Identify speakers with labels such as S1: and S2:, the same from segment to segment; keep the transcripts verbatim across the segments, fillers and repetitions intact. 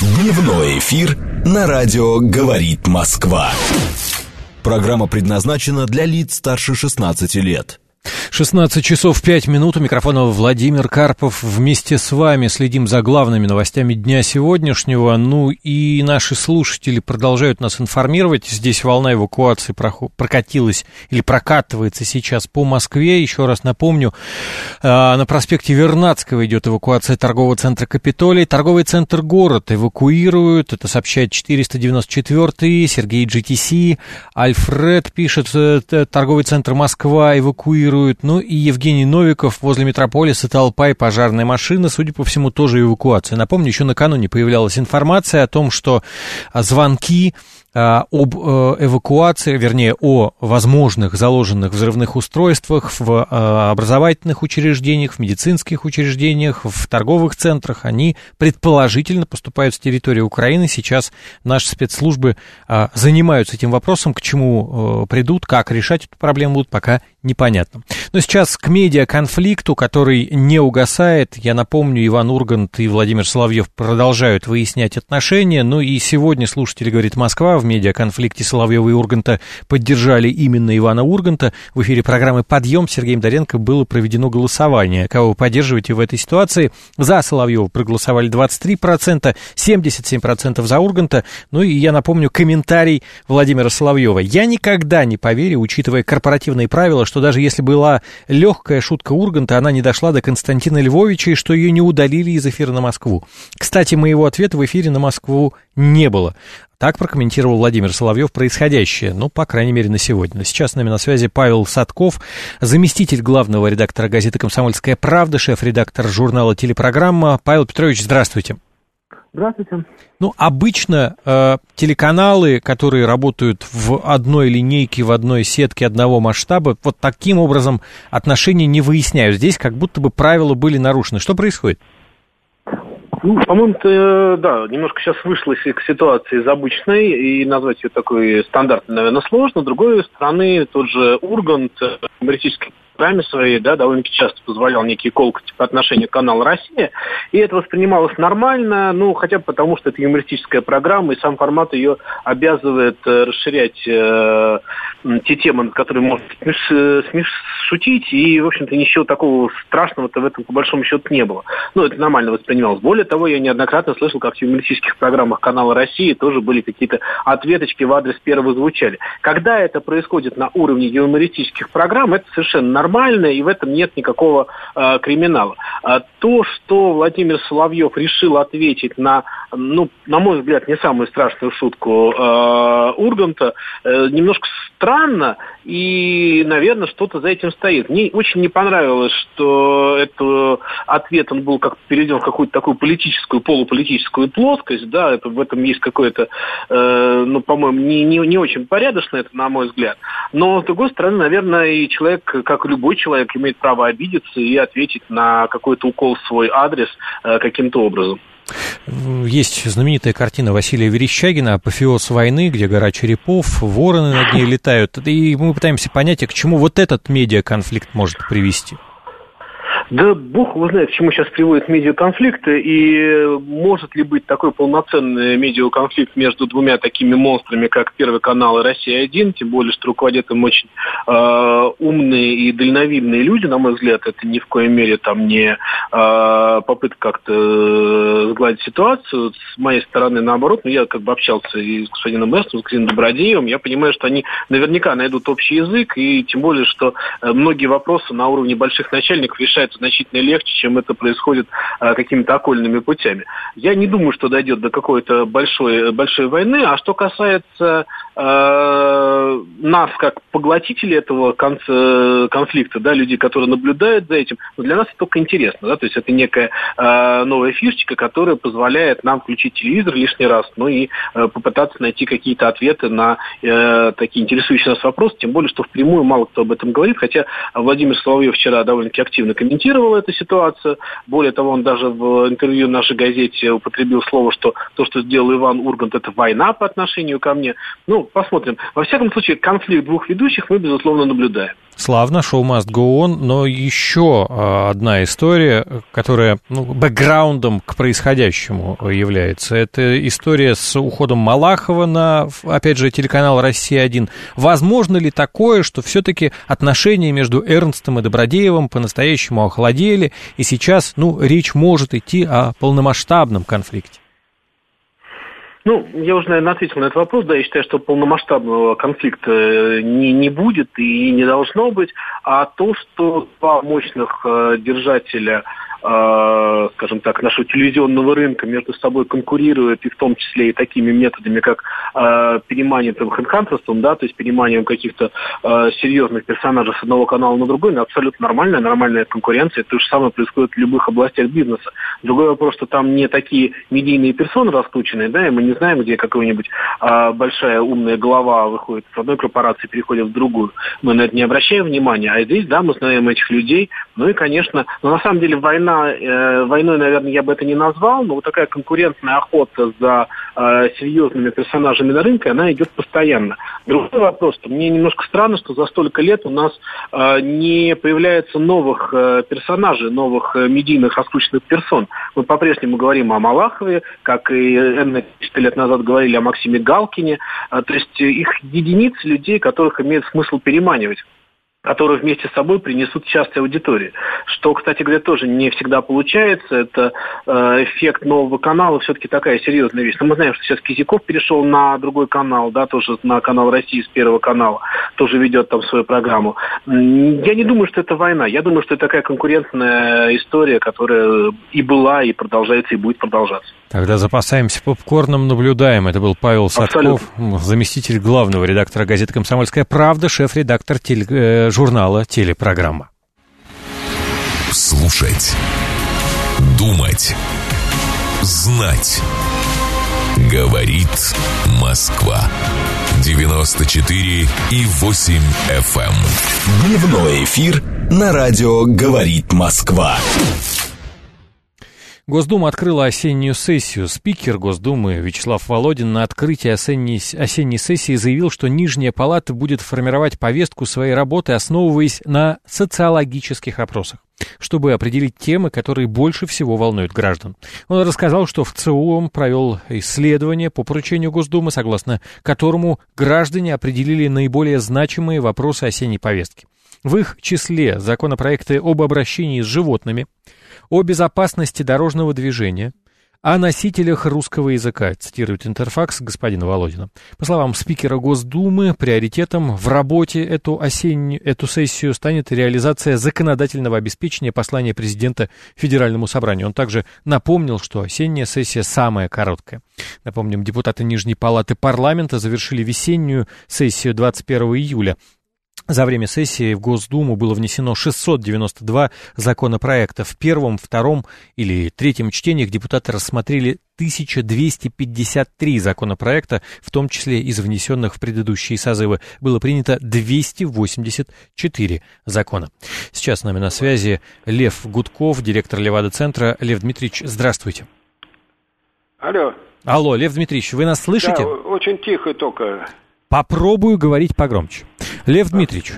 S1: Дневной эфир на радио «Говорит Москва». Программа предназначена для лиц старше шестнадцати лет.
S2: шестнадцать часов пять минут. У микрофона Владимир Карпов. Вместе с вами следим за главными новостями дня сегодняшнего. Ну и наши слушатели продолжают нас информировать. Здесь волна эвакуации прокатилась или прокатывается сейчас по Москве. Еще раз напомню, на проспекте Вернадского идет эвакуация торгового центра «Капитолий». Торговый центр «Город» эвакуируют. Это сообщает четыреста девяносто четвёртый, Сергей джи ти си. Альфред пишет, торговый центр «Москва» эвакуирует. Ну и Евгений Новиков, возле Метрополиса толпа и пожарная машина, судя по всему, тоже эвакуация. Напомню, еще накануне появлялась информация о том, что звонки об эвакуации, вернее, о возможных заложенных взрывных устройствах в образовательных учреждениях, в медицинских учреждениях, в торговых центрах, они предположительно поступают с территории Украины. Сейчас наши спецслужбы занимаются этим вопросом, к чему придут, как решать эту проблему будут, пока непонятно. Но сейчас к медиаконфликту, который не угасает. Я напомню, Иван Ургант и Владимир Соловьев продолжают выяснять отношения. Ну и сегодня слушатели «Говорит Москва» в медиаконфликте Соловьева и Урганта поддержали именно Ивана Урганта. В эфире программы «Подъем» с Сергеем Доренко было проведено голосование. Кого вы поддерживаете в этой ситуации? За Соловьева проголосовали двадцать три процента, семьдесят семь процентов за Урганта. Ну и я напомню комментарий Владимира Соловьева. «Я никогда не поверю, учитывая корпоративные правила, что даже если была легкая шутка Урганта, она не дошла до Константина Львовича и что ее не удалили из эфира на Москву. Кстати, моего ответа в эфире на Москву не было». Так прокомментировал Владимир Соловьев происходящее, ну, по крайней мере, на сегодня. Сейчас с нами на связи Павел Садков, заместитель главного редактора газеты «Комсомольская правда», шеф-редактор журнала «Телепрограмма». Павел Петрович, здравствуйте.
S3: Здравствуйте.
S2: Ну, обычно э, телеканалы, которые работают в одной линейке, в одной сетке одного масштаба, вот таким образом отношения не выясняют. Здесь как будто бы правила были нарушены. Что происходит?
S3: Ну, по-моему, да, немножко сейчас вышла к ситуации из обычной, и назвать ее такой стандартной, наверное, сложно. С другой стороны, тот же Ургант в юмористической программе своей, да, довольно-таки часто позволял некие колкости по отношению к каналу «Россия», и это воспринималось нормально, ну, хотя бы потому, что это юмористическая программа, и сам формат ее обязывает э, расширять э, те темы, над которыми можно смеш, смеш, шутить, и, в общем-то, ничего такого страшного-то в этом, по большому счету, не было. Ну, это нормально воспринималось. Более того, я неоднократно слышал, как в юмористических программах канала «Россия» тоже были какие-то ответочки в адрес первого звучали. Когда это происходит на уровне юмористических программ, это совершенно нормально. Нормально, и в этом нет никакого э, криминала. А то, что Владимир Соловьев решил ответить на, ну, на мой взгляд, не самую страшную шутку э, Урганта, э, немножко странно, и, наверное, что-то за этим стоит. Мне очень не понравилось, что этот ответ, он был как переведен в какую-то такую политическую, полуполитическую плоскость, да, это, в этом есть какое-то, э, ну, по-моему, не, не, не очень порядочно, это, на мой взгляд. Но, с другой стороны, наверное, и человек, как и любой человек, имеет право обидеться и ответить на какой-то укол в свой адрес э, каким-то образом.
S2: Есть знаменитая картина Василия Верещагина «Апофеоз войны», где гора черепов, вороны над ней летают. И мы пытаемся понять, а к чему вот этот медиаконфликт может привести.
S3: Да бог его знает, к чему сейчас приводят медиаконфликты, и может ли быть такой полноценный медиаконфликт между двумя такими монстрами, как Первый канал и Россия-один, тем более, что руководят им очень э, умные и дальновидные люди, на мой взгляд, это ни в коей мере там не э, попытка как-то сгладить ситуацию, с моей стороны наоборот, но я как бы общался и с господином Эстом, с господином Добродеевым, я понимаю, что они наверняка найдут общий язык, и тем более, что многие вопросы на уровне больших начальников решаются значительно легче, чем это происходит а, какими-то окольными путями. Я не думаю, что дойдет до какой-то большой, большой войны. А что касается а, нас, как поглотителей этого конца, конфликта, да, людей, которые наблюдают за этим, ну, для нас это только интересно. Да? То есть это некая а, новая фишечка, которая позволяет нам включить телевизор лишний раз, ну и а, попытаться найти какие-то ответы на а, такие интересующие нас вопросы, тем более, что впрямую мало кто об этом говорит, хотя Владимир Соловьев вчера довольно-таки активно комментировал эту ситуацию. Более того, он даже в интервью в нашей газете употребил слово, что то, что сделал Иван Ургант, это война по отношению ко мне. Ну, посмотрим. Во всяком случае, конфликт двух ведущих мы, безусловно, наблюдаем.
S2: Славно, шоу must go on, но еще одна история, которая ну, бэкграундом к происходящему является. Это история с уходом Малахова на, опять же, телеканал «Россия один». Возможно ли такое, что все-таки отношения между Эрнстом и Добродеевым по-настоящему охладели, и сейчас ну, речь может идти о полномасштабном конфликте?
S3: Ну, я уже, наверное, ответил на этот вопрос. Да, я считаю, что полномасштабного конфликта не, не будет и не должно быть. А то, что два мощных э, держателя, э, скажем так, нашего телевизионного рынка между собой конкурируют, и в том числе и такими методами, как э, переманиванием хедхантерством, да, то есть переманиванием каких-то э, серьезных персонажей с одного канала на другой, ну, абсолютно нормальная, нормальная конкуренция. То же самое происходит в любых областях бизнеса. Другой вопрос, что там не такие медийные персоны раскрученные, да, и мы не знаем, где какая-нибудь а, большая умная голова выходит с одной корпорации, переходит в другую. Мы на это не обращаем внимания, а здесь, да, мы знаем этих людей. Ну и, конечно, но на самом деле война, э, войной, наверное, я бы это не назвал, но вот такая конкурентная охота за э, серьезными персонажами на рынке, она идет постоянно. Другой вопрос, что мне немножко странно, что за столько лет у нас э, не появляется новых э, персонажей, новых э, медийных раскрученных персон. Мы по-прежнему говорим о Малахове, как и энное количество лет назад говорили о Максиме Галкине. То есть их единицы людей, которых имеет смысл переманивать, которые вместе с собой принесут часть аудитории. Что, кстати говоря, тоже не всегда получается. Это э, эффект нового канала, все-таки такая серьезная вещь. Но мы знаем, что сейчас Кизяков перешел на другой канал, да, тоже на канал России с Первого канала, тоже ведет там свою программу. Я не думаю, что это война. Я думаю, что это такая конкурентная история, которая и была, и продолжается, и будет продолжаться.
S2: Тогда запасаемся попкорном, наблюдаем. Это был Павел Садков, абсолютно, заместитель главного редактора газеты «Комсомольская правда», шеф-редактор теле, э, журнала «Телепрограмма».
S1: Слушать, думать, знать. Говорит Москва. девяносто четыре и восемь эф эм. Дневной эфир на радио «Говорит Москва».
S2: Госдума открыла осеннюю сессию. Спикер Госдумы Вячеслав Володин на открытии осенней, осенней сессии заявил, что Нижняя палата будет формировать повестку своей работы, основываясь на социологических опросах, чтобы определить темы, которые больше всего волнуют граждан. Он рассказал, что в ЦИОМ провел исследование по поручению Госдумы, согласно которому граждане определили наиболее значимые вопросы осенней повестки. В их числе законопроекты об обращении с животными, о безопасности дорожного движения, о носителях русского языка, цитирует Интерфакс господина Володина. По словам спикера Госдумы, приоритетом в работе эту осеннюю, эту сессию станет реализация законодательного обеспечения послания президента Федеральному собранию. Он также напомнил, что осенняя сессия самая короткая. Напомним, депутаты Нижней палаты парламента завершили весеннюю сессию двадцать первого июля. За время сессии в Госдуму было внесено шестьсот девяносто два законопроекта. В первом, втором или третьем чтениях депутаты рассмотрели тысяча двести пятьдесят три законопроекта, в том числе из внесенных в предыдущие созывы. Было принято двести восемьдесят четыре закона. Сейчас с нами на связи Лев Гудков, директор Левада-центра. Лев Дмитриевич, здравствуйте.
S4: Алло.
S2: Алло, Лев Дмитриевич, вы нас слышите?
S4: Да, очень тихо только.
S2: Попробую говорить погромче. Лев Дмитриевич,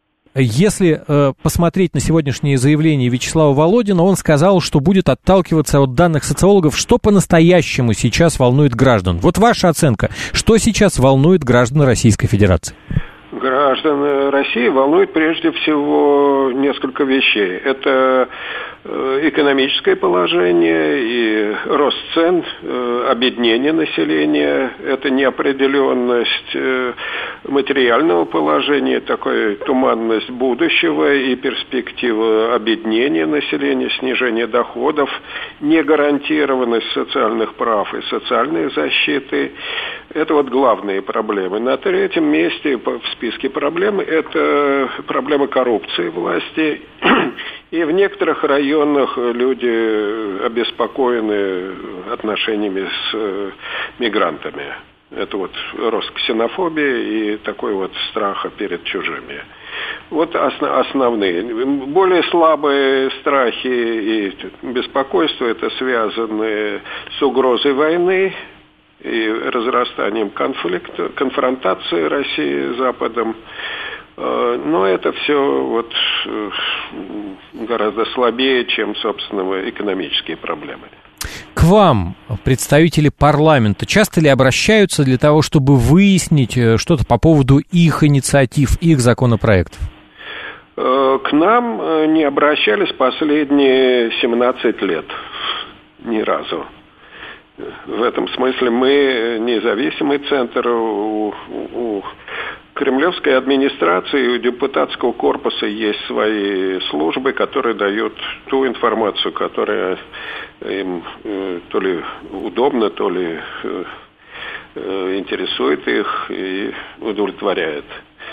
S2: если э, посмотреть на сегодняшнее заявление Вячеслава Володина, он сказал, что будет отталкиваться от данных социологов, что по-настоящему сейчас волнует граждан. Вот ваша оценка, что сейчас волнует граждан Российской Федерации?
S4: Граждан России волнует прежде всего несколько вещей. Это экономическое положение и рост цен, обеднение населения, это неопределенность материального положения, такая туманность будущего и перспектива обеднения населения, снижения доходов, негарантированность социальных прав и социальной защиты. Это вот главные проблемы. На третьем месте в списке проблем это проблема коррупции власти. И в некоторых районах люди обеспокоены отношениями с мигрантами. Это вот рост ксенофобии и такой вот страха перед чужими. Вот основные. Более слабые страхи и беспокойства это связаны с угрозой войны и разрастанием конфликта, конфронтации России с Западом. Но это все вот гораздо слабее, чем, собственно, экономические проблемы.
S2: К вам представители парламента часто ли обращаются для того, чтобы выяснить что-то по поводу их инициатив, их законопроектов?
S4: К нам не обращались последние семнадцать лет. Ни разу. В этом смысле мы независимый центр. У, у кремлевской администрации, у депутатского корпуса есть свои службы, которые дают ту информацию, которая им то ли удобна, то ли интересует их и удовлетворяет.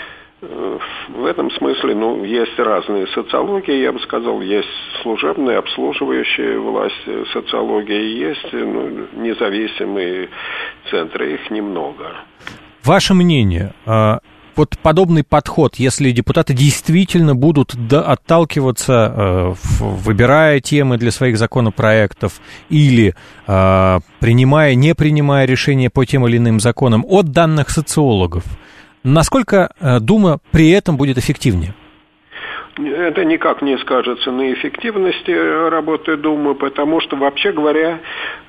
S4: В этом смысле, ну, есть разные социологии, я бы сказал, есть служебная, обслуживающая власть социология, и есть ну, независимые центры, их немного.
S2: Ваше мнение, вот подобный подход, если депутаты действительно будут отталкиваться, выбирая темы для своих законопроектов или принимая, не принимая решения по тем или иным законам от данных социологов, насколько Дума при этом будет эффективнее?
S4: Это никак не скажется на эффективности работы Думы, потому что, вообще говоря,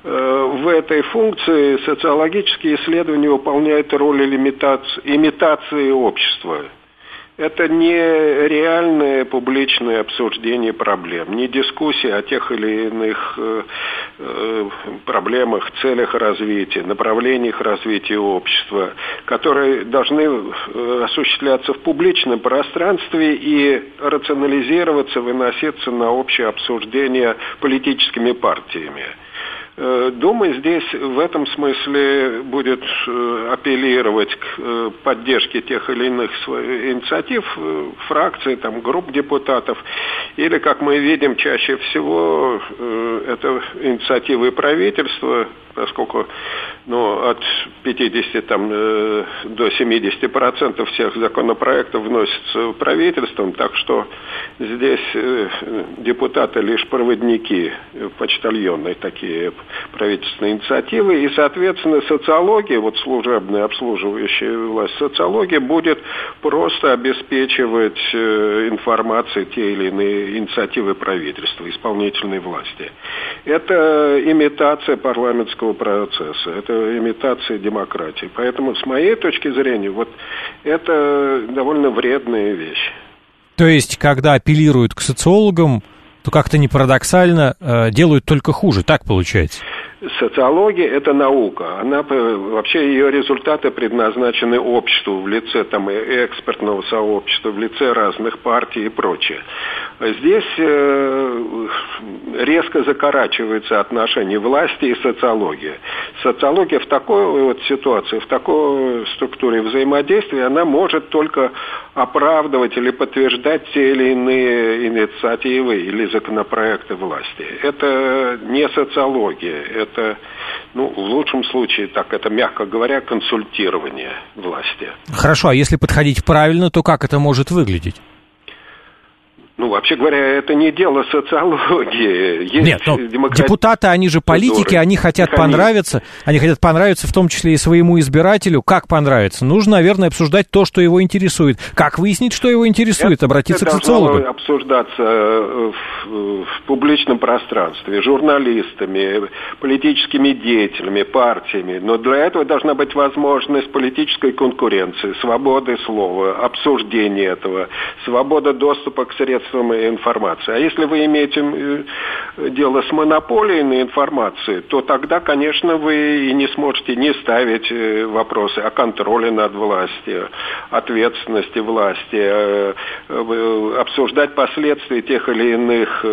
S4: в этой функции социологические исследования выполняют роль имитации, имитации общества. Это не реальное публичное обсуждение проблем, не дискуссия о тех или иных э, э, проблемах, целях развития, направлениях развития общества, которые должны э, осуществляться в публичном пространстве и рационализироваться, выноситься на общее обсуждение политическими партиями. Дума здесь в этом смысле будет апеллировать к поддержке тех или иных инициатив фракций, там, групп депутатов, или, как мы видим, чаще всего это инициативы правительства, поскольку ну, от пятидесяти там, до семидесяти процентов всех законопроектов вносятся правительством, так что здесь депутаты лишь проводники, почтальоны такие правительственные инициативы, и, соответственно, социология, вот служебная, обслуживающая власть, социология будет просто обеспечивать информацией те или иные инициативы правительства, исполнительной власти. Это имитация парламентского процесса, это имитация демократии. Поэтому, с моей точки зрения, вот это довольно вредная вещь.
S2: То есть, когда апеллируют к социологам, то как-то не парадоксально э, делают только хуже, так получается?
S4: Социология – это наука. Она, вообще ее результаты предназначены обществу в лице там, экспертного сообщества, в лице разных партий и прочее. Здесь э, резко закорачивается отношение власти и социологии. Социология в такой вот ситуации, в такой структуре взаимодействия, она может только оправдывать или подтверждать те или иные инициативы или законопроекты власти. Это не социология, это, ну, в лучшем случае, так это, мягко говоря, консультирование власти.
S2: Хорошо, а если подходить правильно, то как это может выглядеть?
S4: Ну, вообще говоря, это не дело социологии. Есть
S2: Нет, но
S4: демократ...
S2: депутаты, они же политики, они хотят механизм. понравиться, они хотят понравиться в том числе и своему избирателю. Как понравится? Нужно, наверное, обсуждать то, что его интересует. Как выяснить, что его интересует? Это, Обратиться это к социологу.
S4: Это должно обсуждаться в, в публичном пространстве, журналистами, политическими деятелями, партиями. Но для этого должна быть возможность политической конкуренции, свободы слова, обсуждения этого, свобода доступа к средствам информации. А если вы имеете дело с монополией на информацию, то тогда, конечно, вы и не сможете не ставить вопросы о контроле над властью, ответственности власти, обсуждать последствия тех или иных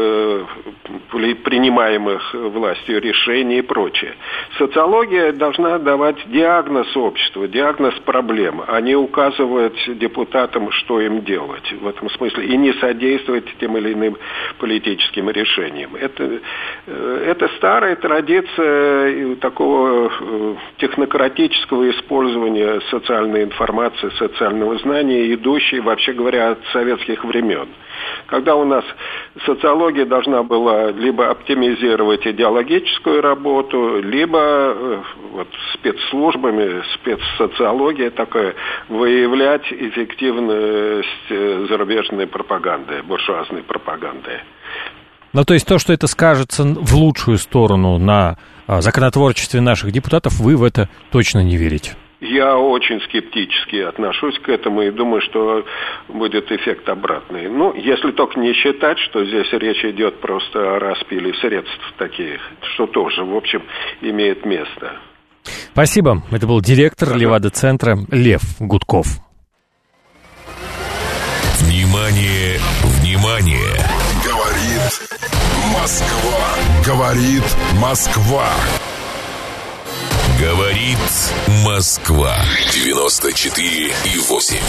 S4: принимаемых властью решений и прочее. Социология должна давать диагноз обществу, диагноз проблем, а не указывать депутатам, что им делать в этом смысле, и не содействовать содействовать тем или иным политическим решениям. Это, это старая традиция такого технократического использования социальной информации, социального знания, идущей, вообще говоря, от советских времен. Когда у нас социология должна была либо оптимизировать идеологическую работу, либо вот, спецслужбами, спецсоциология такая, выявлять эффективность зарубежной пропаганды, буржуазной пропаганды.
S2: Ну, то есть то, что это скажется в лучшую сторону на законотворчестве наших депутатов, вы в это точно не верите?
S4: Я очень скептически отношусь к этому и думаю, что будет эффект обратный. Ну, если только не считать, что здесь речь идет просто о распиле средств таких, что тоже, в общем, имеет место.
S2: Спасибо. Это был директор Левада-центра Лев Гудков.
S1: Внимание, внимание! Говорит Москва. Говорит Москва. Говорит Москва. девяносто четыре и восемь.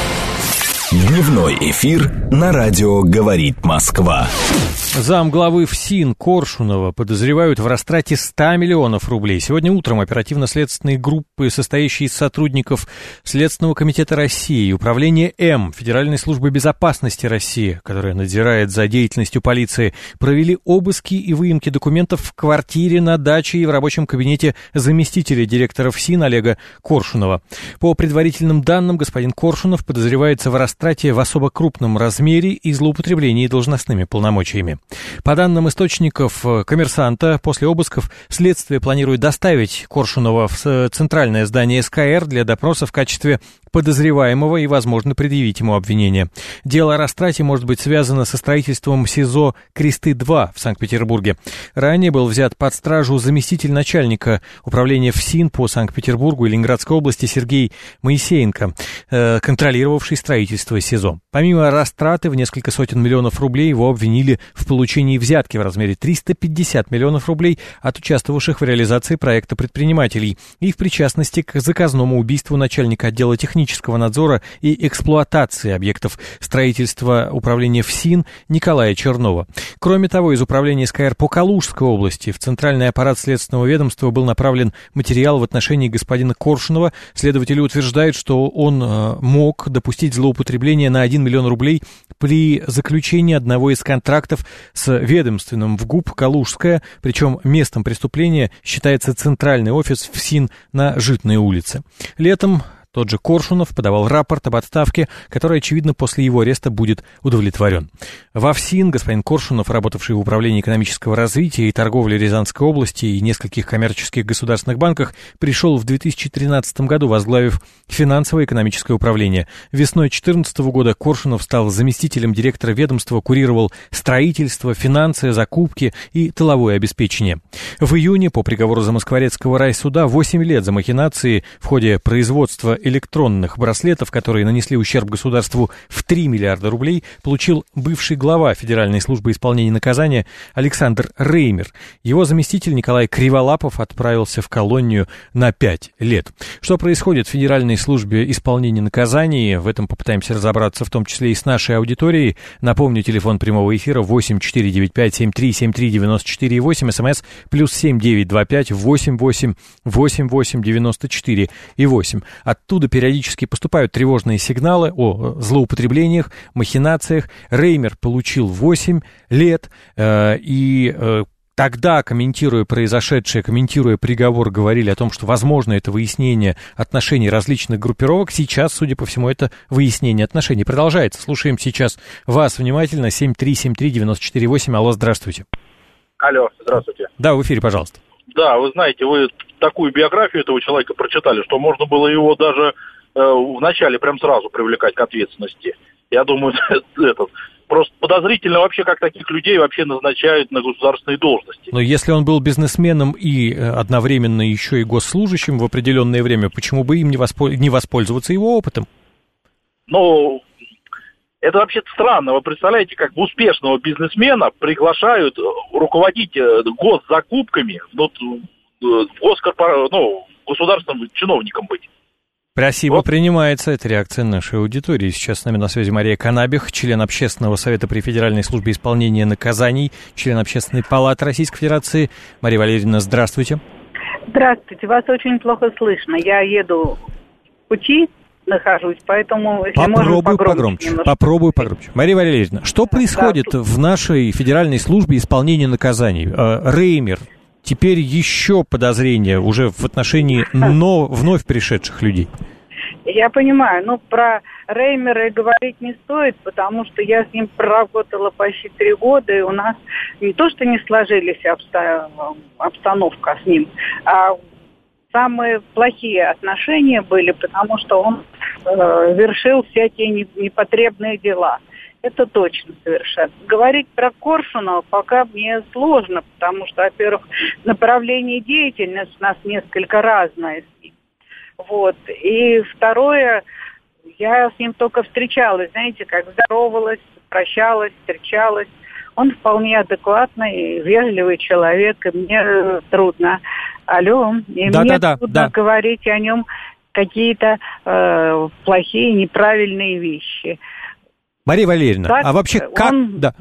S1: Дневной эфир на радио «Говорит Москва».
S2: Замглавы ФСИН Коршунова подозревают в растрате ста миллионов рублей. Сегодня утром оперативно-следственные группы, состоящие из сотрудников Следственного комитета России и Управления М Федеральной службы безопасности России, которая надзирает за деятельностью полиции, провели обыски и выемки документов в квартире, на даче и в рабочем кабинете заместителя директора ФСИН Олега Коршунова. По предварительным данным, господин Коршунов подозревается в растрате в особо крупном размере и злоупотреблении должностными полномочиями. По данным источников «Коммерсанта», после обысков следствие планирует доставить Коршунова в центральное здание СКР для допроса в качестве подозреваемого и, возможно, предъявить ему обвинение. Дело о растрате может быть связано со строительством СИЗО «Кресты-два» в Санкт-Петербурге. Ранее был взят под стражу заместитель начальника управления ФСИН по Санкт-Петербургу и Ленинградской области Сергей Моисеенко, контролировавший строительство СИЗО. Помимо растраты в несколько сотен миллионов рублей, его обвинили в получении взятки в размере триста пятьдесят миллионов рублей от участвовавших в реализации проекта предпринимателей и в причастности к заказному убийству начальника отдела технического надзора и эксплуатации объектов строительства управления ФСИН Николая Чернова. Кроме того, из управления СКР по Калужской области в центральный аппарат следственного ведомства был направлен материал в отношении господина Коршунова. Следователи утверждают, что он э, мог допустить злоупотребление на один миллион рублей при заключении одного из контрактов с ведомственным в ГУП «Калужская», причем местом преступления считается центральный офис ФСИН на Житной улице. Летом тот же Коршунов подавал рапорт об отставке, который, очевидно, после его ареста будет удовлетворен. Во ФСИН господин Коршунов, работавший в Управлении экономического развития и торговли Рязанской области и нескольких коммерческих государственных банках, пришел в две тысячи тринадцатом году, возглавив финансово-экономическое управление. Весной две тысячи четырнадцатого года Коршунов стал заместителем директора ведомства, курировал строительство, финансы, закупки и тыловое обеспечение. В июне по приговору Замоскворецкого райсуда восемь лет за махинации в ходе производства электронных браслетов, которые нанесли ущерб государству в три миллиарда рублей, получил бывший глава Федеральной службы исполнения наказания Александр Реймер. Его заместитель Николай Криволапов отправился в колонию на пять лет. Что происходит в Федеральной службе исполнения наказаний? В этом попытаемся разобраться, в том числе и с нашей аудиторией. Напомню, телефон прямого эфира восемь четыре девять пять семь три семь три девять четыре восемь, смс плюс семь девять два пять восемь восемь восемь восемь девяносто четыре и восемь. Оттуда периодически поступают тревожные сигналы о злоупотреблениях, махинациях. Реймер получил восемь лет, э, и э, тогда, комментируя произошедшее, комментируя приговор, говорили о том, что возможно это выяснение отношений различных группировок. Сейчас, судя по всему, это выяснение отношений продолжается. Слушаем сейчас вас внимательно. семь три семь три девять четыре восемь. Алло, здравствуйте.
S5: Алло, здравствуйте.
S2: Да, в эфире, пожалуйста.
S5: Да, вы знаете, вы такую биографию этого человека прочитали, что можно было его даже э, вначале прям сразу привлекать к ответственности. Я думаю, это просто подозрительно вообще, как таких людей вообще назначают на государственные должности.
S2: Но если он был бизнесменом и одновременно еще и госслужащим в определенное время, почему бы им не, воспол... не воспользоваться его опытом?
S5: Ну, это вообще-то странно. Вы представляете, как успешного бизнесмена приглашают руководить госзакупками, ну, госкорпор... ну, государственным чиновником быть.
S2: Спасибо,
S3: Вот.
S2: принимается. Это реакция нашей аудитории. Сейчас с нами на связи Мария Канабих, член Общественного совета при Федеральной службе исполнения наказаний, член Общественной палаты Российской Федерации. Мария Валерьевна, здравствуйте.
S6: Здравствуйте, вас очень плохо слышно. Я еду в пути, нахожусь, поэтому... Если
S2: Попробую
S6: можно,
S2: погромче. Попробую погромче. Мария Валерьевна, что происходит да. в нашей Федеральной службе исполнения наказаний? Реймер, теперь еще подозрения уже в отношении но, вновь пришедших людей.
S6: Я понимаю, но про Реймера и говорить не стоит, потому что я с ним проработала почти три года, и у нас не то, что не сложились обсто... обстановка с ним, а самые плохие отношения были, потому что он э, вершил всякие непотребные дела. Это точно совершенно. Говорить про Коршунова пока мне сложно, потому что, во-первых, направление деятельности у нас несколько разное с ним. Вот. И второе, я с ним только встречалась, знаете, как здоровалась, прощалась, встречалась. Он вполне адекватный, вежливый человек, и мне трудно. Алло, и
S2: да,
S6: мне
S2: да,
S6: трудно
S2: да.
S6: говорить о нем какие-то э, плохие, неправильные вещи.
S2: Мария Валерьевна, так, а вообще как...
S6: Он...
S2: Да.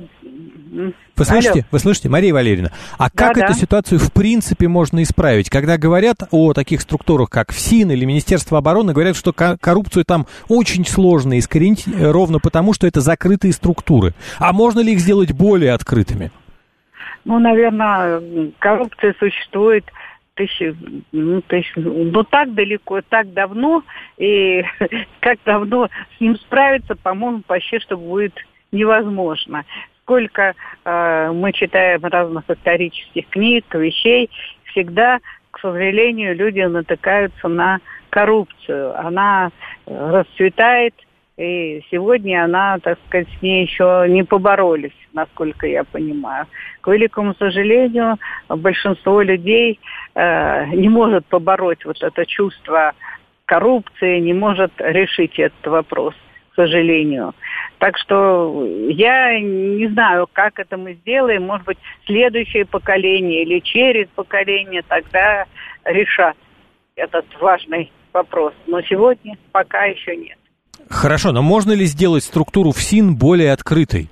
S2: Вы слышите? Алло. Вы слышите, Мария Валерьевна? А как
S6: да,
S2: эту
S6: да.
S2: ситуацию в принципе можно исправить? Когда говорят о таких структурах, как ФСИН или Министерство обороны, говорят, что коррупцию там очень сложно искоренить, ровно потому, что это закрытые структуры. А можно ли их сделать более открытыми?
S6: Ну, наверное, коррупция существует тысячи, ну, тысячи, ну, так далеко, так давно, и как давно с ним справиться, по-моему, почти что будет невозможно. Сколько э, мы читаем разных исторических книг, вещей, всегда, к сожалению, люди натыкаются на коррупцию. Она расцветает, и сегодня она, так сказать, с ней еще не поборолись, насколько я понимаю. К великому сожалению, большинство людей э, не может побороть вот это чувство коррупции, не может решить этот вопрос, к сожалению. Так что я не знаю, как это мы сделаем. Может быть, следующее поколение или через поколение тогда решат этот важный вопрос. Но сегодня пока еще нет.
S2: Хорошо, но можно ли сделать структуру ФСИН более открытой?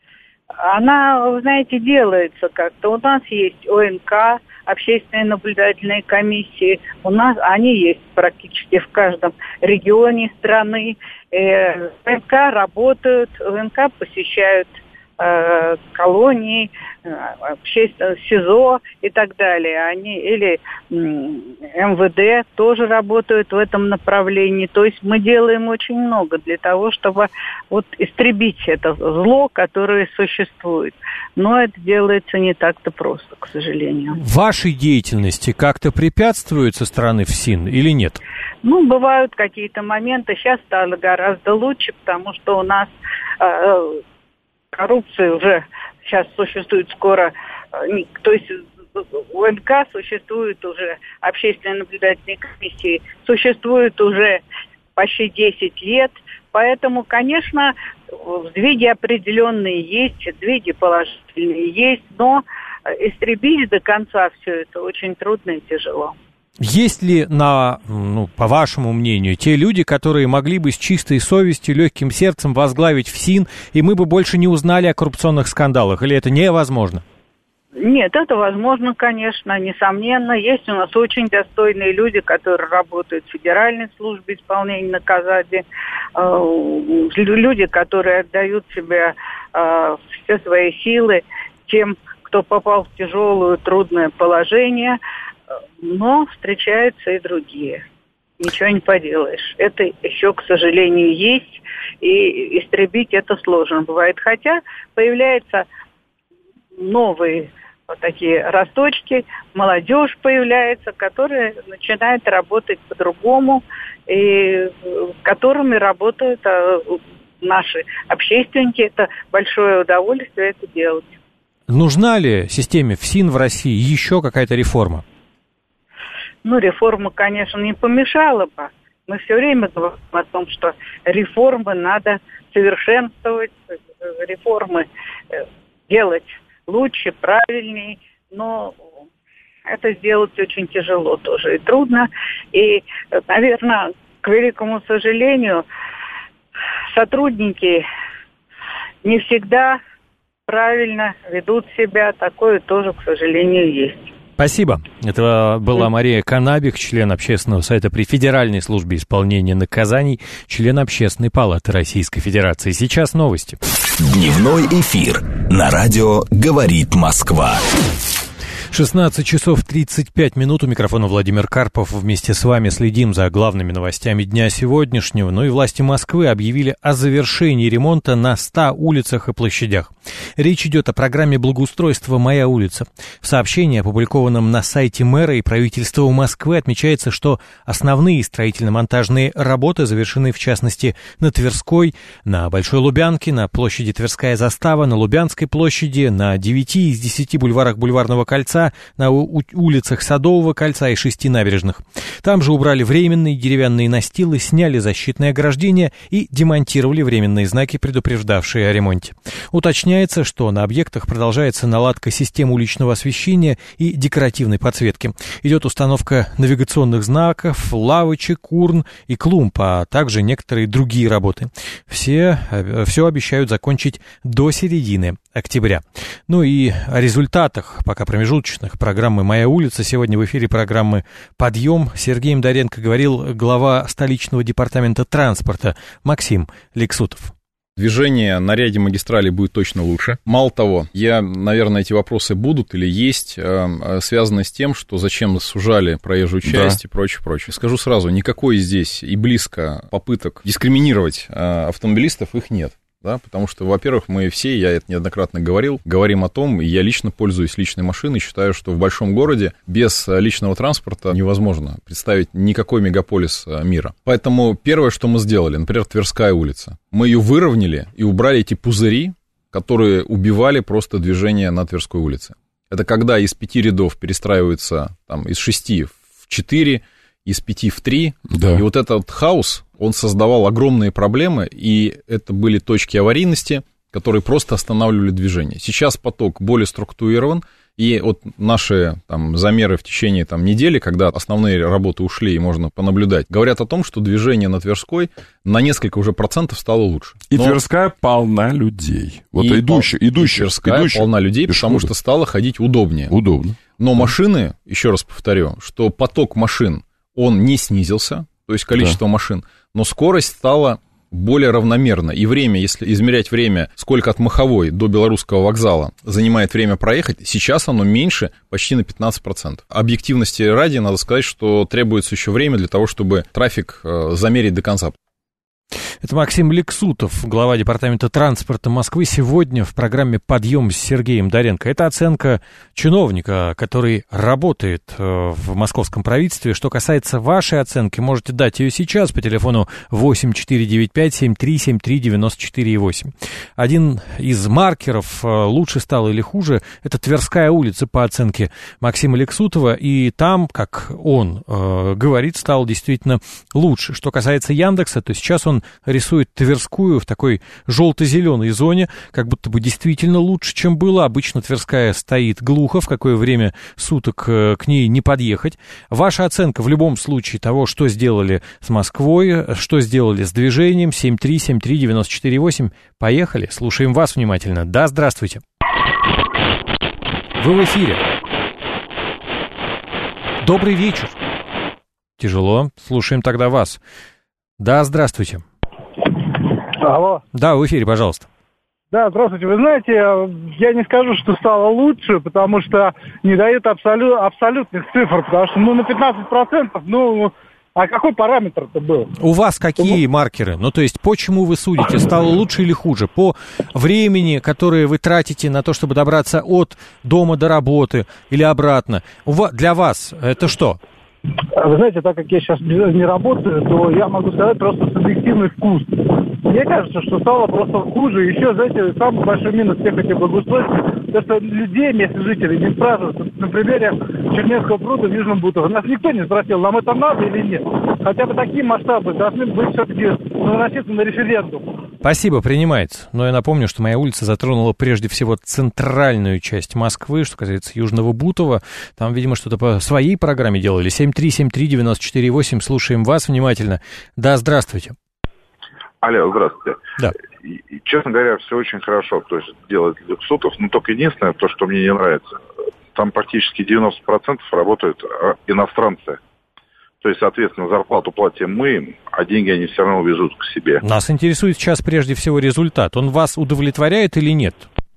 S6: Она, вы знаете, делается как-то. У нас есть ОНК, общественные наблюдательные комиссии. У нас они есть практически в каждом регионе страны. Э, ОНК работают, ОНК посещают э, колонии, э, общественное СИЗО и так далее. Они или эм вэ дэ тоже работают в этом направлении. То есть мы делаем очень много для того, чтобы вот истребить это зло, которое существует. Но это делается не так-то просто, к сожалению.
S2: Вашей деятельности как-то препятствует со стороны ФСИН или нет?
S6: Ну, бывают какие-то моменты. Сейчас стало гораздо лучше, потому что у нас э, коррупция уже сейчас существует скоро. Э, то есть у эн ка существует уже, общественные наблюдательные комиссии существует уже почти десять лет. Поэтому, конечно, сдвиги определенные есть, сдвиги положительные есть, но истребить до конца все это очень трудно и тяжело.
S2: Есть ли, на, ну, по вашему мнению, те люди, которые могли бы с чистой совестью, легким сердцем возглавить ФСИН, и мы бы больше не узнали о коррупционных скандалах, или это невозможно?
S6: Нет, это возможно, конечно, несомненно. Есть у нас очень достойные люди, которые работают в Федеральной службе исполнения наказаний, люди, которые отдают себе все свои силы тем, кто попал в тяжелое, трудное положение, но встречаются и другие. Ничего не поделаешь. Это еще, к сожалению, есть, и истребить это сложно бывает. Хотя появляются новые вот такие росточки, молодежь появляется, которая начинает работать по-другому, и с которыми работают наши общественники. Это большое удовольствие это делать.
S2: Нужна ли системе ФСИН в России еще какая-то реформа?
S6: Ну, реформа, конечно, не помешала бы. Мы все время говорим о том, что реформы надо совершенствовать, реформы делать лучше, правильнее, но это сделать очень тяжело тоже и трудно. И, наверное, к великому сожалению, сотрудники не всегда правильно ведут себя. Такое тоже, к сожалению, есть.
S2: Спасибо. Это была Мария Канабик, член общественного совета при Федеральной службе исполнения наказаний, член Общественной палаты Российской Федерации. Сейчас новости.
S1: Дневной эфир на радио «Говорит Москва».
S2: шестнадцать часов тридцать пять минут. У микрофона Владимир Карпов. Вместе с вами следим за главными новостями дня сегодняшнего. Ну и власти Москвы объявили о завершении ремонта на ста улицах и площадях. Речь идет о программе благоустройства «Моя улица». В сообщении, опубликованном на сайте мэра и правительства Москвы, отмечается, что основные строительно-монтажные работы завершены, в частности, на Тверской, на Большой Лубянке, на площади Тверская Застава, на Лубянской площади, на девяти из десяти бульварах Бульварного кольца, на улицах Садового кольца и шести набережных. Там же убрали временные деревянные настилы, сняли защитное ограждение и демонтировали временные знаки, предупреждавшие о ремонте. Уточняется, что на объектах продолжается наладка систем уличного освещения и декоративной подсветки. Идет установка навигационных знаков, лавочек, урн и клумб, а также некоторые другие работы. Все, все обещают закончить до середины октября. Ну и о результатах, пока промежуточных, программы «Моя улица». Сегодня в эфире программы «Подъем» с Сергеем Доренко говорил глава столичного департамента транспорта Максим Лексутов.
S7: Движение на ряде магистралей будет точно лучше. Мало того, я, наверное, эти вопросы будут или есть, э, связаны с тем, что зачем сужали проезжую часть, да, и прочее, прочее. Скажу сразу, никакой здесь и близко попыток дискриминировать э, автомобилистов их нет. Да, потому что, во-первых, мы все, я это неоднократно говорил, говорим о том, и я лично пользуюсь личной машиной, считаю, что в большом городе без личного транспорта невозможно представить никакой мегаполис мира. Поэтому первое, что мы сделали, например, Тверская улица, мы ее выровняли и убрали эти пузыри, которые убивали просто движение на Тверской улице. Это когда из пяти рядов перестраивается там, из шести в четыре, из пяти в три, да. И вот этот хаос, он создавал огромные проблемы, и это были точки аварийности, которые просто останавливали движение. Сейчас поток более структурирован, и вот наши там, замеры в течение там, недели, когда основные работы ушли и можно понаблюдать, говорят о том, что движение на Тверской на несколько уже процентов стало лучше.
S8: И
S7: Но...
S8: Тверская полна людей. Вот
S7: и
S8: идущих,
S7: пол...
S8: идущих,
S7: Тверская
S8: идущих,
S7: полна людей, потому
S8: что
S7: стало ходить удобнее.
S8: Удобно.
S7: Но машины, еще раз повторю, что поток машин, он не снизился, то есть количество да. машин, но скорость стала более равномерна. И время, если измерять время, сколько от Маховой до Белорусского вокзала занимает время проехать, сейчас оно меньше почти на пятнадцать процентов. Объективности ради, надо сказать, что требуется еще время для того, чтобы трафик замерить до конца.
S2: Это Максим Лексутов, глава департамента транспорта Москвы, сегодня в программе «Подъем» с Сергеем Доренко. Это оценка чиновника, который работает в московском правительстве. Что касается вашей оценки, можете дать ее сейчас по телефону восемь четыре девять пять семь три семь три девять четыре восемь. Один из маркеров, лучше стало или хуже, это Тверская улица по оценке Максима Лексутова, и там, как он э, говорит, стало действительно лучше. Что касается Яндекса, то сейчас он рисует Тверскую в такой желто-зеленой зоне, как будто бы действительно лучше, чем было. Обычно Тверская стоит глухо, в какое время суток к ней не подъехать. Ваша оценка в любом случае того, что сделали с Москвой, что сделали с движением, семь три семь три девять четыре восемь. Поехали, слушаем вас внимательно. Да, здравствуйте. Вы в эфире. Добрый вечер. Тяжело, слушаем тогда вас. Да, здравствуйте.
S9: Алло.
S2: Да, в эфире, пожалуйста.
S9: Да, здравствуйте. Вы знаете, я не скажу, что стало лучше, потому что не дают абсолют, абсолютных цифр, потому что ну, на пятнадцать процентов, ну, а какой параметр-то был?
S2: У вас какие ну, маркеры? Ну, то есть, по чему вы судите? Стало лучше или хуже? По времени, которое вы тратите на то, чтобы добраться от дома до работы или обратно? Для вас это что?
S9: Вы знаете, так как я сейчас не работаю, то я могу сказать просто субъективный вкус. Мне кажется, что стало просто хуже. Еще, знаете, самый большой минус всех этих благоустройств, то, что людей, местных жителей, не спрашивают. На примере Чернецкого пруда в Нижнем Бутово. Нас никто не спросил, нам это надо или нет. Хотя бы такие масштабы должны быть все-таки выноситься на референдум.
S2: Спасибо, принимается. Но я напомню, что моя улица затронула прежде всего центральную часть Москвы, что касается Южного Бутова. Там, видимо, что-то по своей программе делали. семь три семь три девять четыре восемь. Слушаем вас внимательно. Да, здравствуйте.
S10: Алло, здравствуйте.
S2: Да.
S10: И, и, честно говоря, все очень хорошо, то есть делать Лексутов, но только единственное, то, что мне не нравится, там практически девяносто процентов работают иностранцы. То есть, соответственно, зарплату платим мы им, а деньги они все равно везут к себе.
S2: Нас интересует сейчас прежде всего результат. Он вас удовлетворяет или нет?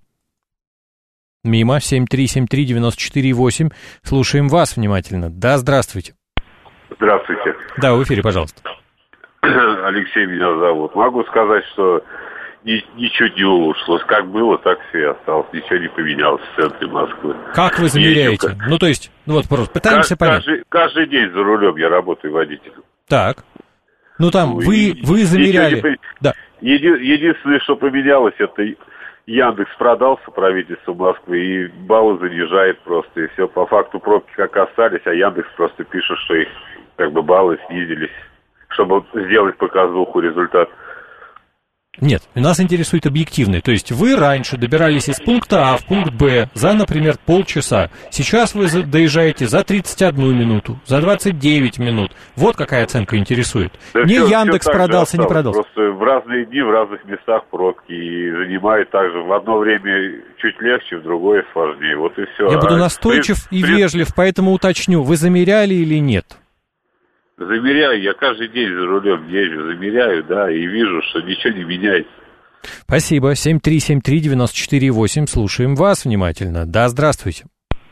S2: Мимо. семь три семь три девять четыре восемь. Слушаем вас внимательно. Да, здравствуйте.
S11: Здравствуйте.
S2: Да, в эфире, пожалуйста.
S11: Алексей меня зовут. Могу сказать, что ничего не улучшилось. Как было, так все и осталось. Ничего не поменялось в центре Москвы.
S2: Как вы замеряете? Еще... Ну, то есть, ну вот просто пытаемся понять.
S11: Каждый, каждый день за рулем я работаю водителем.
S2: Так. Ну, там, ну, вы, и, вы замеряли.
S11: Не...
S2: Да.
S11: Еди... Единственное, что поменялось, это Яндекс продался правительству Москвы, и баллы занижает просто, и все. По факту пробки как остались, а Яндекс просто пишет, что их как бы баллы снизились, чтобы сделать показуху результат.
S2: Нет, нас интересует объективный. То есть вы раньше добирались из пункта А в пункт Б за, например, полчаса. Сейчас вы доезжаете за тридцать одну минуту, за двадцать девять минут. Вот какая оценка интересует. Да не все, Яндекс все продался, не продался.
S11: Просто в разные дни, в разных местах пробки. И занимает также в одно время чуть легче, в другое сложнее. Вот и все.
S2: Я буду настойчив при... и вежлив, поэтому уточню. Вы замеряли или нет?
S11: Замеряю, я каждый день за рулем езжу, замеряю, да, и вижу, что ничего не меняется.
S2: Спасибо. семь три семь три девять четыре восемь. Слушаем вас внимательно. Да, здравствуйте.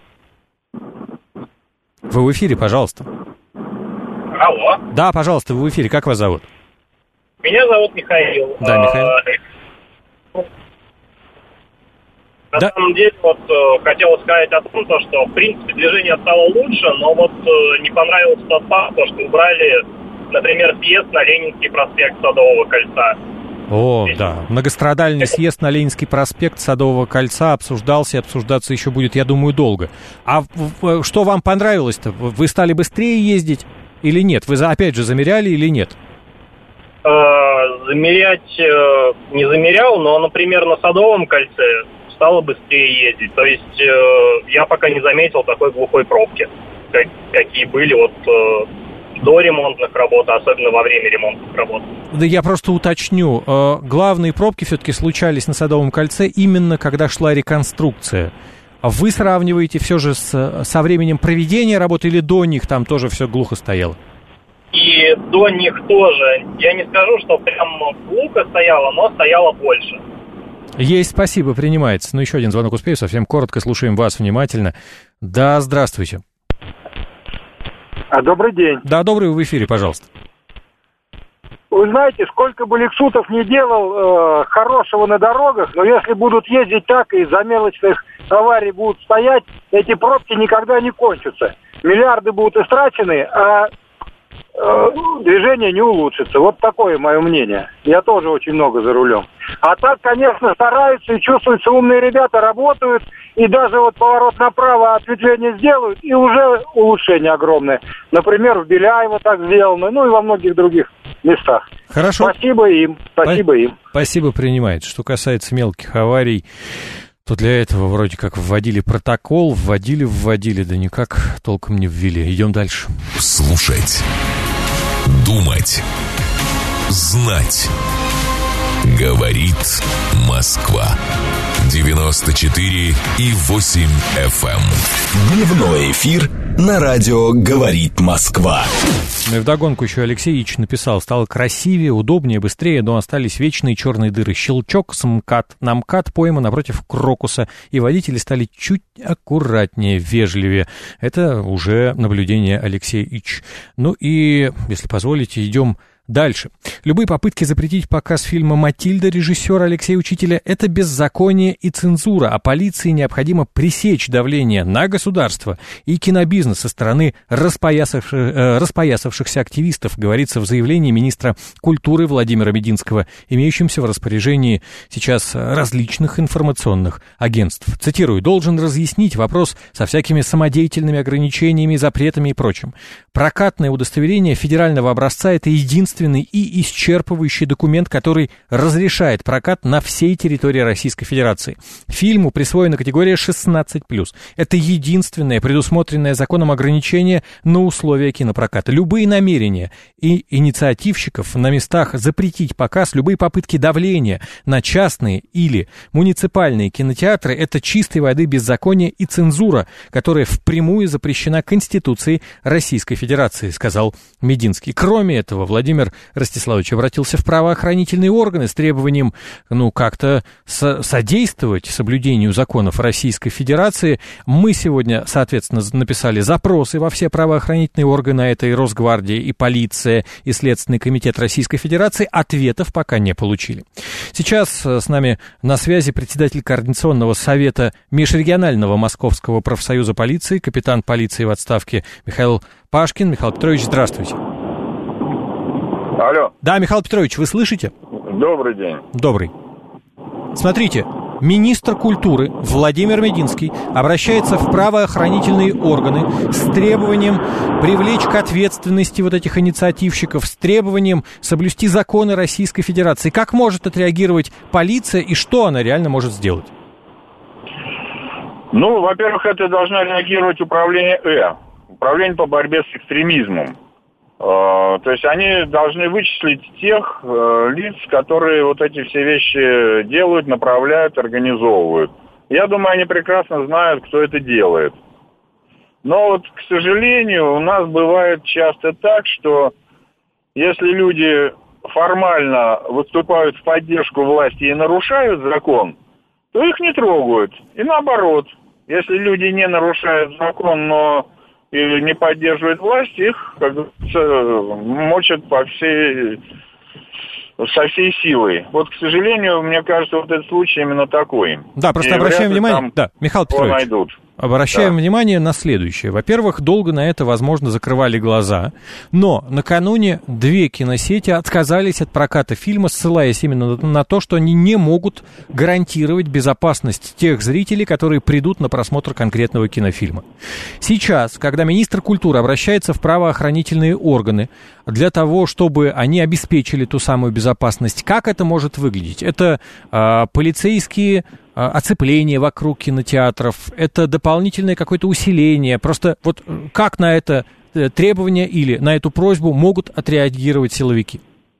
S2: Вы в эфире, пожалуйста.
S12: Алло.
S2: Да, пожалуйста, вы в эфире. Как вас зовут?
S12: Меня зовут Михаил.
S2: Да, Михаил.
S12: На
S2: да.
S12: самом деле, вот хотел сказать о том, что, в принципе, движение стало лучше, но вот не понравился тот факт, что убрали, например, съезд на Ленинский проспект Садового кольца.
S2: О, Здесь... да. Многострадальный съезд на Ленинский проспект Садового кольца обсуждался и обсуждаться еще будет, я думаю, долго. А что вам понравилось-то? Вы стали быстрее ездить или нет? Вы, опять же, замеряли или нет?
S12: Замерять не замерял, но, например, на Садовом кольце стало быстрее ездить. То есть э, я пока не заметил такой глухой пробки, как, какие были вот э, до ремонтных работ, особенно во время ремонтных работ.
S2: Да я просто уточню. Э, главные пробки все-таки случались на Садовом кольце именно когда шла реконструкция. Вы сравниваете все же с, со временем проведения работы или до них там тоже все глухо стояло?
S12: И до них тоже. Я не скажу, что прям глухо стояло, но стояло больше.
S2: Есть, спасибо, принимается. Ну, еще один звонок успею, совсем коротко, слушаем вас внимательно. Да, здравствуйте.
S9: А, добрый день.
S2: Да, добрый, в эфире, пожалуйста.
S9: Вы знаете, сколько бы Лексутов не делал э, хорошего на дорогах, но если будут ездить так и из-за мелочных аварий будут стоять, эти пробки никогда не кончатся. Миллиарды будут истрачены, а движение не улучшится. Вот такое мое мнение. Я тоже очень много за рулем. А так, конечно, стараются и чувствуются, умные ребята работают, и даже вот поворот направо ответвление сделают, и уже улучшение огромное. Например, в Беляево так сделано, ну и во многих других местах.
S2: Хорошо.
S9: Спасибо им. Спасибо им.
S2: Спасибо, принимает. Что касается мелких аварий, то для этого вроде как вводили протокол, вводили, вводили, да никак толком не ввели. Идем дальше.
S1: Слушать. Думать. Знать. Говорит Москва. девяносто четыре и восемь эф эм. Дневной эфир на радио «Говорит Москва».
S2: Ну и вдогонку еще Алексей Ич написал: стало красивее, удобнее, быстрее, но остались вечные черные дыры. Щелчок с МКАД. На МКАД пойма напротив Крокуса. И водители стали чуть аккуратнее, вежливее. Это уже наблюдение Алексея Ич. Ну и, если позволите, идем дальше. Любые попытки запретить показ фильма «Матильда» режиссера Алексея Учителя – это беззаконие и цензура, а полиции необходимо пресечь давление на государство и кинобизнес со стороны распоясавших, э, распоясавшихся активистов, говорится в заявлении министра культуры Владимира Мединского, имеющемся в распоряжении сейчас различных информационных агентств. Цитирую: «Должен разъяснить вопрос со всякими самодеятельными ограничениями, запретами и прочим. Прокатное удостоверение федерального образца – это единственное единственный и исчерпывающий документ, который разрешает прокат на всей территории Российской Федерации. Фильму присвоена категория шестнадцать плюс. Это единственное предусмотренное законом ограничение на условия кинопроката. Любые намерения и инициативщиков на местах запретить показ, любые попытки давления на частные или муниципальные кинотеатры — это чистой воды беззаконие и цензура, которая впрямую запрещена Конституцией Российской Федерации, сказал Мединский. Кроме этого, Владимир Ростиславович обратился в правоохранительные органы с требованием, ну, как-то со- содействовать соблюдению законов Российской Федерации. Мы сегодня, соответственно, написали запросы во все правоохранительные органы, это и Росгвардия, и полиция, и Следственный комитет Российской Федерации. Ответов пока не получили. Сейчас с нами на связи председатель Координационного совета Межрегионального Московского профсоюза полиции, капитан полиции в отставке Михаил Пашкин. Михаил Петрович, здравствуйте.
S13: Алло.
S2: Да, Михаил Петрович, вы слышите?
S13: Добрый день.
S2: Добрый. Смотрите, министр культуры Владимир Мединский обращается в правоохранительные органы с требованием привлечь к ответственности вот этих инициативщиков, с требованием соблюсти законы Российской Федерации. Как может отреагировать полиция и что она реально может сделать?
S13: Ну, во-первых, это должно реагировать управление Э, управление по борьбе с экстремизмом. То есть они должны вычислить тех э, лиц, которые вот эти все вещи делают, направляют, организовывают. Я думаю, они прекрасно знают, кто это делает. Но вот, к сожалению, у нас бывает часто так, что если люди формально выступают в поддержку власти и нарушают закон, то их не трогают. И наоборот, если люди не нарушают закон, но и не поддерживают власть, их, как говорится, мочат по всей, со всей силой. Вот, к сожалению, мне кажется, вот этот случай именно такой.
S2: Да, просто
S13: и
S2: обращаем внимание, да, Михаил Петрович,
S13: найдут.
S2: Обращаем
S13: да.
S2: внимание на следующее. Во-первых, долго на это, возможно, закрывали глаза, но накануне две киносети отказались от проката фильма, ссылаясь именно на то, что они не могут гарантировать безопасность тех зрителей, которые придут на просмотр конкретного кинофильма. Сейчас, когда министр культуры обращается в правоохранительные органы для того, чтобы они обеспечили ту самую безопасность, как это может выглядеть? Это э, полицейские оцепление вокруг кинотеатров, это дополнительное какое-то усиление. Просто вот как на это требование или на эту просьбу могут отреагировать силовики?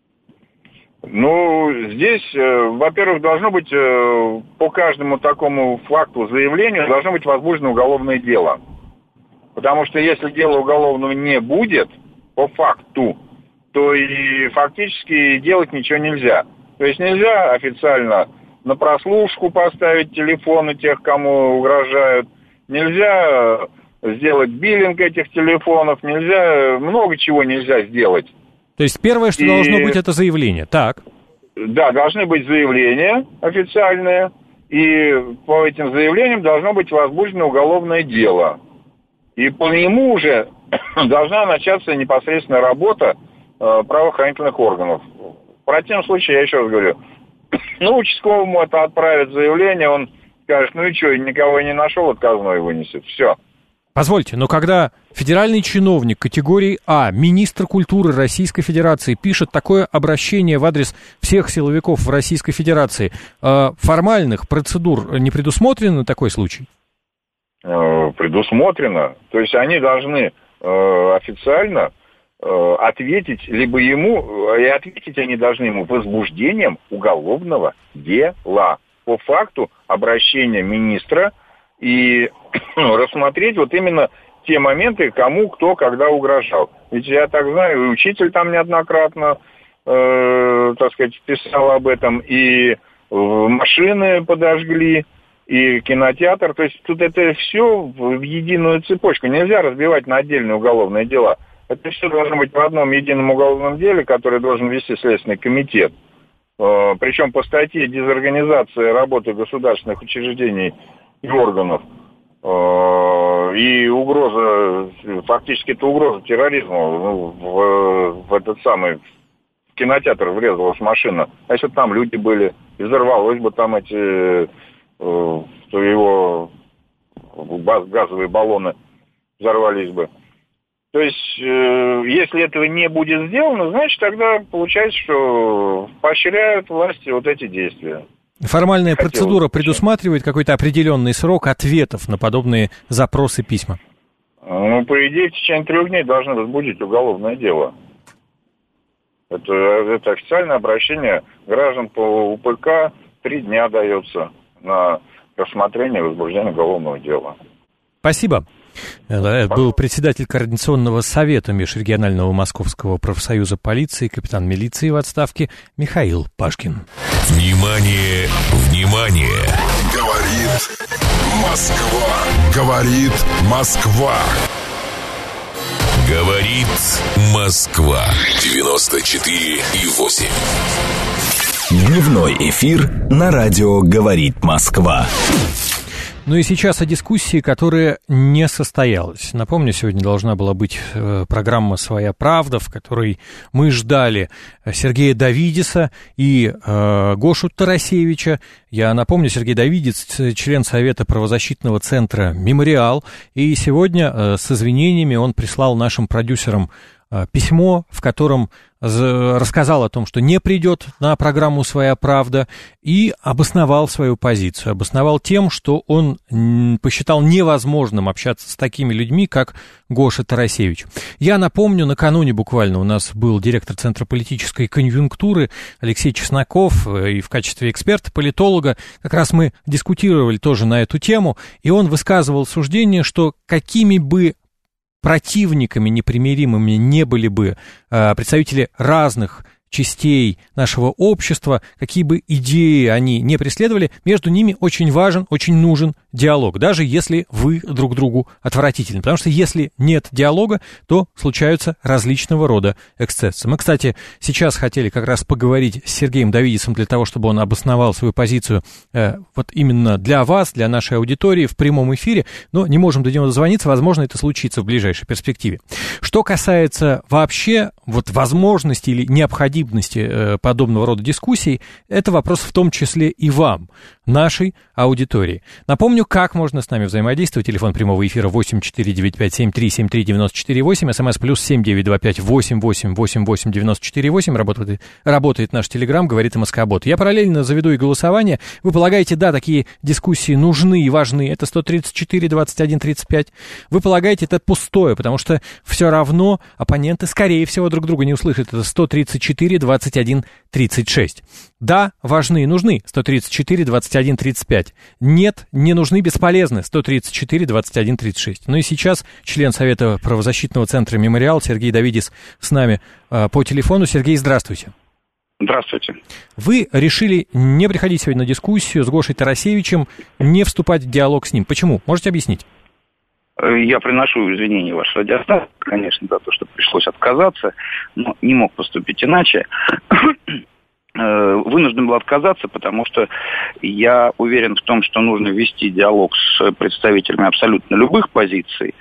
S13: Ну, здесь, э, во-первых, должно быть э, по каждому такому факту заявлению должно быть возбуждено уголовное дело. Потому что если дела уголовного не будет по факту, то и фактически делать ничего нельзя. То есть нельзя официально на прослушку поставить телефоны тех, кому угрожают. Нельзя сделать биллинг этих телефонов. Нельзя, много чего нельзя сделать.
S2: То есть первое, что и... должно быть, это заявление. Так.
S13: Да, должны быть заявления официальные. И по этим заявлениям должно быть возбуждено уголовное дело. И по нему уже должна начаться непосредственно работа э, правоохранительных органов. В противном случае, я еще раз говорю, ну, участковому это отправит заявление, он скажет, ну и что, никого не нашел, отказной вынесет. Все.
S2: Позвольте, но когда федеральный чиновник категории А, министр культуры Российской Федерации, пишет такое обращение в адрес всех силовиков в Российской Федерации, э, формальных процедур не предусмотрено на такой случай?
S13: Э, предусмотрено. То есть они должны э, официально ответить либо ему, и ответить они должны ему возбуждением уголовного дела по факту обращения министра и рассмотреть вот именно те моменты, кому, кто, когда угрожал. Ведь я так знаю, и учитель там неоднократно, э, так сказать, писал об этом, и машины подожгли, и кинотеатр. То есть тут это все в единую цепочку. Нельзя разбивать на отдельные уголовные дела. Это все должно быть в одном едином уголовном деле, который должен вести Следственный комитет. Причем по статье «Дезорганизация работы государственных учреждений и органов» и угроза, фактически это угроза терроризму. В, в этот самый в кинотеатр врезалась машина. А если бы там люди были, и взорвалось бы там эти, то его газовые баллоны взорвались бы. То есть, э, если этого не будет сделано, значит, тогда получается, что поощряют власти вот эти действия.
S2: Формальная
S13: Хотел
S2: процедура
S13: бы.
S2: предусматривает какой-то определенный срок ответов на подобные запросы, письма?
S13: Ну, по идее, в течение трех дней должны возбудить уголовное дело. Это, это официальное обращение граждан по УПК, три дня дается на рассмотрение и возбуждение уголовного дела.
S2: Спасибо. Это был председатель Координационного совета Межрегионального Московского профсоюза полиции, капитан милиции в отставке Михаил Пашкин.
S1: Внимание, внимание!
S14: Говорит Москва. Говорит Москва.
S1: Говорит Москва. девяносто четыре и восемь. Дневной эфир на радио «Говорит Москва».
S2: Ну и сейчас о дискуссии, которая не состоялась. Напомню, сегодня должна была быть э, программа «Своя правда», в которой мы ждали Сергея Давидиса и э, Гошу Тарасевича. Я напомню, Сергей Давидис, член Совета правозащитного центра «Мемориал». И сегодня э, с извинениями он прислал нашим продюсерам э, письмо, в котором рассказал о том, что не придет на программу «Своя правда», и обосновал свою позицию. Обосновал тем, что он посчитал невозможным общаться с такими людьми, как Гоша Тарасевич. Я напомню, накануне буквально у нас был директор Центра политической конъюнктуры Алексей Чесноков, и в качестве эксперта-политолога как раз мы дискутировали тоже на эту тему, и он высказывал суждение, что какими бы противниками непримиримыми не были бы э, представители разных частей нашего общества, какие бы идеи они не преследовали, между ними очень важен, очень нужен диалог, даже если вы друг другу отвратительны. Потому что если нет диалога, то случаются различного рода эксцессы. Мы, кстати, сейчас хотели как раз поговорить с Сергеем Давидисом для того, чтобы он обосновал свою позицию э, вот именно для вас, для нашей аудитории в прямом эфире, но не можем до него дозвониться, возможно, это случится в ближайшей перспективе. Что касается вообще вот возможности или необходимости подобного рода дискуссий, это вопрос в том числе и вам, нашей аудитории. Напомню, как можно с нами взаимодействовать. Телефон прямого эфира восемь четыре девять пять семь три семь три девять четыре восемь, смс плюс семь девять два пять восемь восемь восемь восемь девяносто четыре восемь. Работает, работает наш телеграм, говорит МСК-бот. Я параллельно заведу и голосование. Вы полагаете, да, такие дискуссии нужны и важны. Это сто тридцать четыре двадцать один тридцать пять. Вы полагаете, это пустое, потому что все равно оппоненты, скорее всего, друг друга не услышат. Это сто тридцать четыре двадцать один тридцать шесть. Да, важны и нужны. сто тридцать четыре двадцать один тридцать пять. Нет, не нужны, бесполезны. сто тридцать четыре двадцать один тридцать шесть. Ну и сейчас член Совета правозащитного центра «Мемориал» Сергей Давидис с нами э, по телефону. Сергей, здравствуйте.
S15: Здравствуйте.
S2: Вы решили не приходить сегодня на дискуссию с Гошей Тарасевичем, не вступать в диалог с ним. Почему? Можете объяснить?
S15: Я приношу извинения вашей радиостанции, конечно, за то, что пришлось отказаться, но не мог поступить иначе. Вынужден был отказаться, потому что я уверен в том, что нужно вести диалог с представителями абсолютно любых позиций.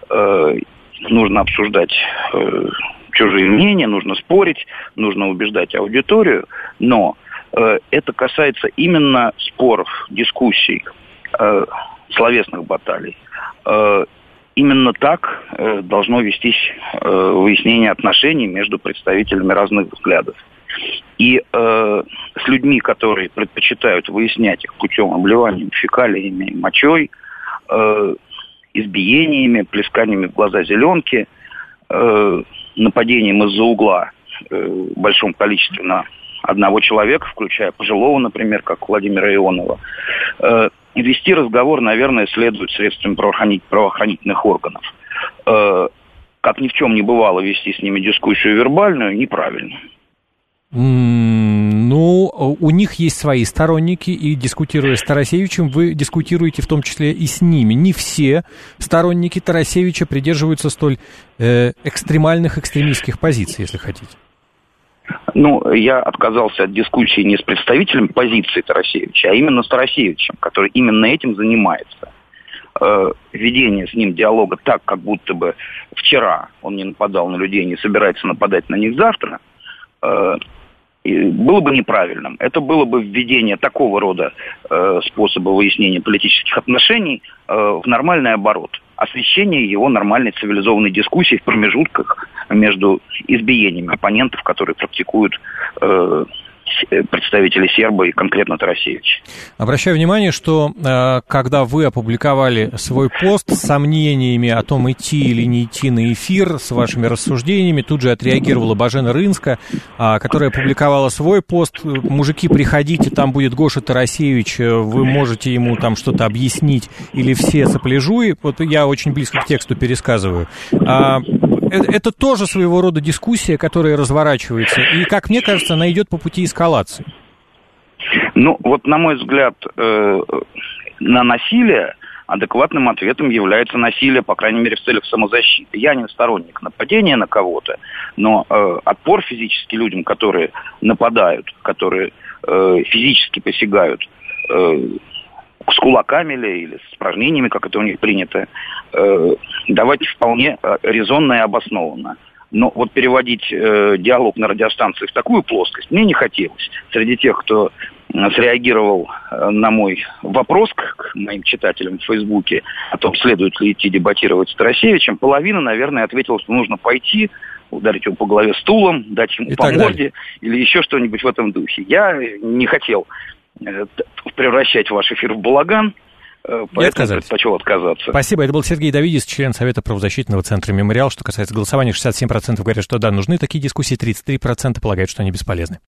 S15: Нужно обсуждать чужие мнения, нужно спорить, нужно убеждать аудиторию, но это касается именно споров, дискуссий, словесных баталий. Именно так должно вестись выяснение отношений между представителями разных взглядов. И э, с людьми, которые предпочитают выяснять их путем обливания фекалиями, мочой, э, избиениями, плесканиями в глаза зеленки, э, нападением из-за угла э, в большом количестве на одного человека, включая пожилого, например, как Владимира Ионова, э, вести разговор, наверное, следует средствами правоохранить, правоохранительных органов. Э, как ни в чем не бывало, вести с ними дискуссию вербальную неправильно.
S2: Ну, у них есть свои сторонники, и дискутируя с Тарасевичем, вы дискутируете в том числе и с ними. Не все сторонники Тарасевича придерживаются столь э, экстремальных, экстремистских позиций, если хотите.
S15: Ну, я отказался от дискуссии не с представителем позиции Тарасевича, а именно с Тарасевичем, который именно этим занимается. Э, ведение с ним диалога так, как будто бы вчера он не нападал на людей, не собирается нападать на них завтра, э, было бы неправильным. Это было бы введение такого рода э, способа выяснения политических отношений э, в нормальный оборот. освещение его нормальной цивилизованной дискуссии в промежутках между избиениями оппонентов, которые практикуют э, представители Серба и конкретно Тарасевич.
S2: Обращаю внимание, что э, когда вы опубликовали свой пост с сомнениями о том, идти или не идти на эфир, с вашими рассуждениями, тут же отреагировала Божена Рынска, э, которая опубликовала свой пост. Мужики, приходите, там будет Гоша Тарасевич, вы можете ему там что-то объяснить, или все сопляжуи. Вот я очень близко к тексту пересказываю. А, это тоже своего рода дискуссия, которая разворачивается, и, как мне кажется, она идет по пути эскалации.
S15: Ну, вот, на мой взгляд, э, на насилие адекватным ответом является насилие, по крайней мере, в целях самозащиты. Я не сторонник нападения на кого-то, но э, отпор физически людям, которые нападают, которые э, физически посягают э, с кулаками или, или с испражнениями, как это у них принято, э, давать вполне резонно и обоснованно. Но вот переводить э, диалог на радиостанции в такую плоскость мне не хотелось. Среди тех, кто э, среагировал э, на мой вопрос к, к моим читателям в Фейсбуке о том, следует ли идти дебатировать с Тарасевичем, половина, наверное, ответила, что нужно пойти, ударить его по голове стулом, дать ему и по морде или еще что-нибудь в этом духе. Я не хотел э, превращать ваш эфир в балаган. Поэтому предпочел отказаться.
S2: Спасибо. Это был Сергей Давидис, член Совета правозащитного центра «Мемориал». Что касается голосования, шестьдесят семь процентов говорят, что да, нужны такие дискуссии, тридцать три процента полагают, что они бесполезны.